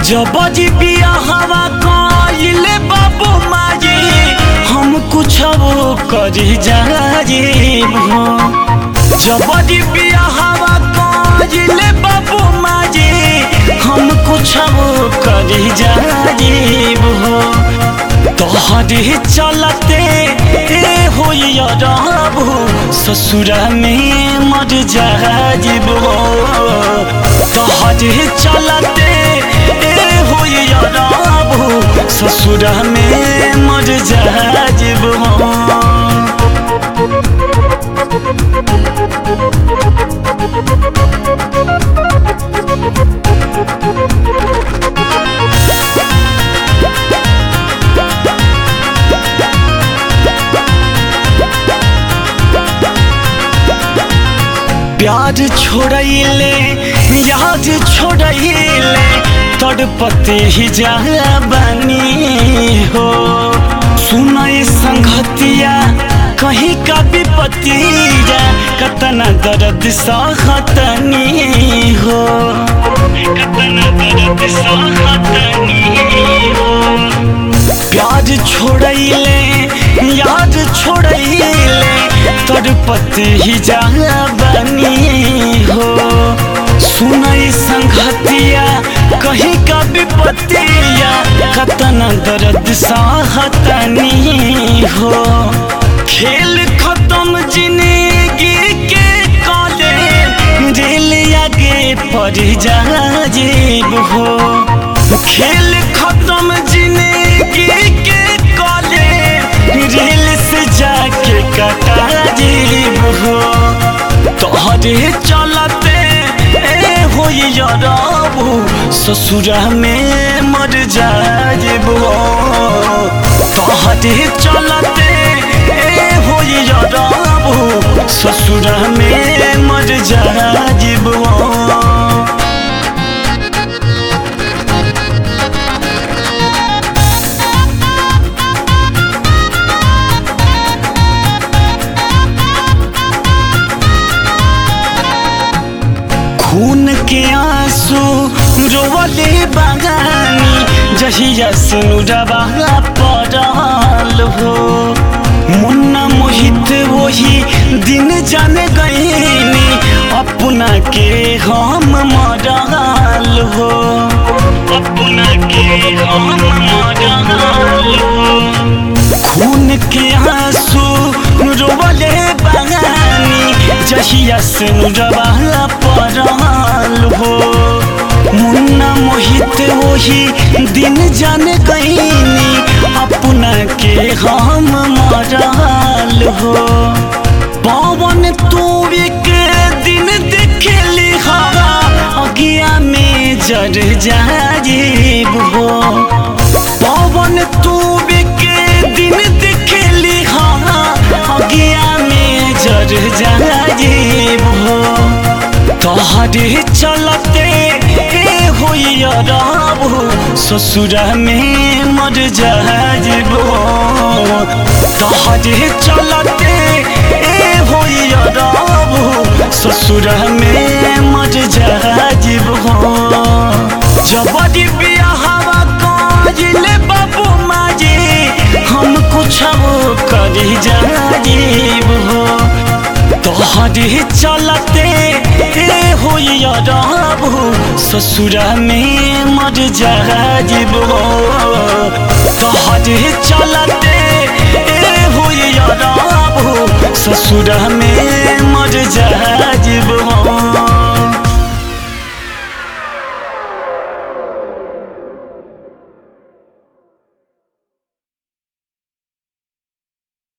जबजी बियाहवा कइले बाबू माजी हम कुछ करी जाजीब हो। जबजी बियाहवा कइले बाबू माजी हम कुछ करी जाजीब हो। तोहरे चलते होइया रहबू ससुरा में मर जाजीब हो। तोहरे चलते होइया रहबू ससुरा में मर जाजीब हो। प्यार छोड़ैले याद छोड़ैले तड़पते ही जा बनी हो। सुनई संगतिया कहीं का विपत्तिया कतना दर्द सहतनी हो। कतना दर्द सहतनी हो। प्यार छोड़ैले याद छोड़ैले तड़पते ही जा बनी हो। सुनई संगतिया कहीं का विपत्तिया कतना दर्द सहतनी हो। खेल खत्म जिंदगी के काले दिल आगे पड़ जाजीब हो। खेल खत्म जिंदगी के काले दिल से जाके कटा जीब हो। तोहरे चलते होइया रहबू ससुरा में मर जाजीब हो। तोहरे चलते होइया रहबू ससुरा में मर जाजीब हो। खून के आंसू रोवले बागानी जहिया से नुरवा पड़ल हो। मुन्ना मोहित वही दिन जान गईनी अपना के हम मरल हो। अपना के हम मरल हो। खून के आंसू रोवले बागानी जहिया से नुरवा पड़ल हो। मुन्ना मोहित वही दिन जान गईनी अपना के हम मरल हो। पवन तू एक दिन देखली हवा अगिया में जर जाजीब हो। पवन तू एक दिन देखली हवा अगिया में जर जाजीब हो। तोहरे चलते होइया रहबू ससुरा में मर जाजीब हो। तोहरे चलते होइया रहबू ससुरा में मर जाजीब हो। जबरी बियाहवा कइले बाबू माजी हम कुछ करी जाजीब हो। तोहरे चलते होइया रहबू ससुरा में मर जाजीब हो। तोहरे चलते होइया रहबू ससुरा में मर जाजीब हो।